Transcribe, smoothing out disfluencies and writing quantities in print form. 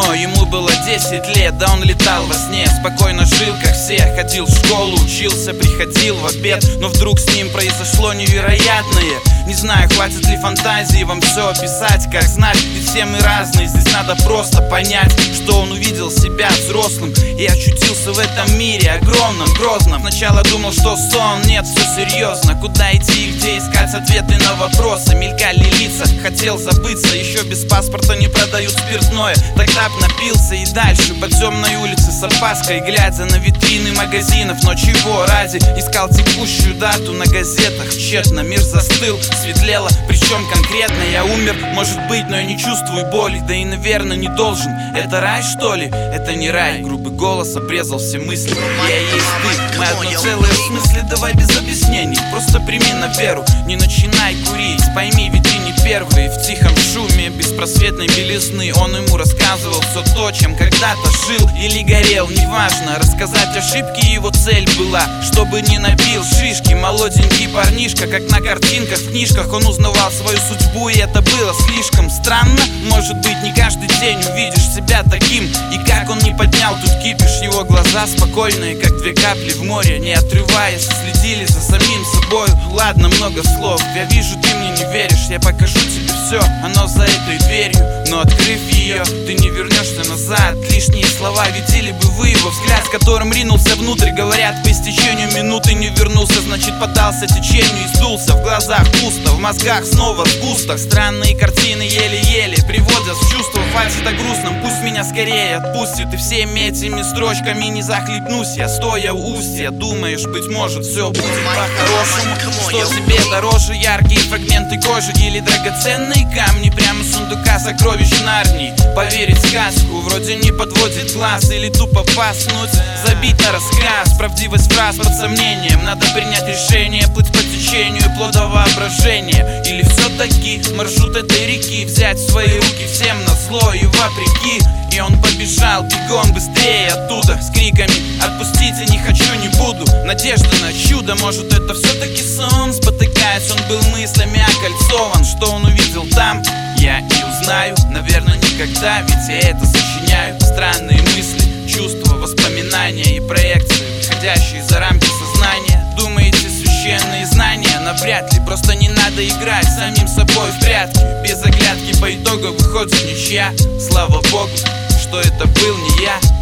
давно, ему было 10 лет, да он летал во сне. Спокойно жил, как все, ходил в школу, учился, приходил в обед. Но вдруг с ним произошло невероятное. Не знаю, хватит ли фантазии вам все описать, как знать, ведь все мы разные. Здесь надо просто понять, что он увидел себя взрослым и очутился в этом мире огромном, грозном. Сначала думал, что сон, нет, все серьезно. Куда идти и где искать ответы на вопросы? Мелькали лица, хотел забыться, еще без паспорта не продают спиртное. Тогда б напился и дальше по темной улице с опаской, глядя на витрины магазинов. Но чего ради? Искал текущую дату на газетах, тщетно, мир застыл, светлело, причем конкретно я умер, может быть, но я не чувствую боли, да и, наверное, не должен. Это рай, что ли? Это не рай. Грубый голос обрезал все мысли. Я и есть ты, мы одно целое, в смысле, давай без объяснений. Просто прими на веру, не начинай курить. Пойми, ведь ты не первый. В тихом шуме беспросветной белизны он ему рассказывал все то, чем когда-то жил или горел, неважно. Рассказать ошибки его цель была, чтобы не набил шишки. Молоденький парнишка, как на картинках в книжках, он узнавал свою судьбу, и это было слишком странно. Может быть, не каждый день увидишь себя таким. И как он не поднял тут кипиш, его глаза спокойные, как две капли в море, не отрываясь, следили за самим собой. Ладно, много слов, я вижу, ты мне не веришь. Я покажу тебе все, оно за этой дверью, но открыв ее, ты не вернешься назад. Лишние слова видели бы вы его взгляд, с которым ринулся внутрь. Говорят, по истечению минуты не вернулся, значит поддался течению и сдулся. В глазах пусто, в мозгах снова сгусток. Странные картины еле-еле приводят в чувство. Хватит о грустном, пусть меня скорее отпустит. И всеми этими строчками не захлебнусь я, стоя у устья. Думаешь, быть может, все будет по-хорошему? Что тебе дороже, яркие фрагменты кожи или драгоценные камни прямо с сундука сокровищ Нарнии? Поверить в сказку вроде не подводит глаз, или тупо паснуть, забить на рассказ. Правдивость фраз под сомнением, надо принять решение, плыть по течению плода воображения. Или все-таки маршрут этой реки взять в свои руки всем назло и вопреки. И он побежал бегом быстрее оттуда с криками: отпустите, не хочу, не буду. Надежда на чудо, может это все-таки сон. Спотыкаясь, он был мыслями окольцован. Что он увидел там, я не узнаю, наверное, никогда, ведь я это сочиняю. Странные мысли, чувства, воспоминания и проекции, выходящие за рамки сознания. Думаете, священные знания? Навряд ли, просто не надо играть самим собой в прятки. Без оглядки по итогу выходит ничья. Слава Богу, что это был не я.